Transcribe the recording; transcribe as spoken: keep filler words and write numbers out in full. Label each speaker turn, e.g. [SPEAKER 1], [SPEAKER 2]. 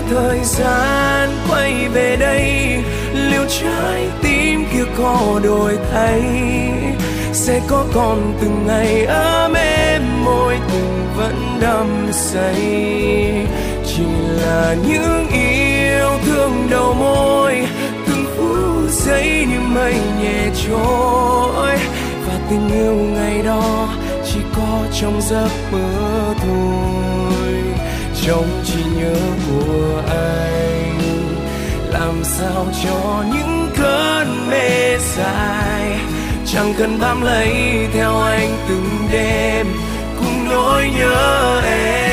[SPEAKER 1] thời gian quay về đây, liệu trái tim kia có đổi thay, sẽ có còn từng ngày ấm êm môi tình vẫn đắm say. Chỉ là những yêu thương đầu môi, từng phút giây như mây nhẹ trôi, và tình yêu ngày đó chỉ có trong giấc mơ thôi, trong trí nhớ của anh. Làm sao cho những cơn mê dài chẳng cần bám lấy theo anh từng đêm cùng nỗi nhớ em.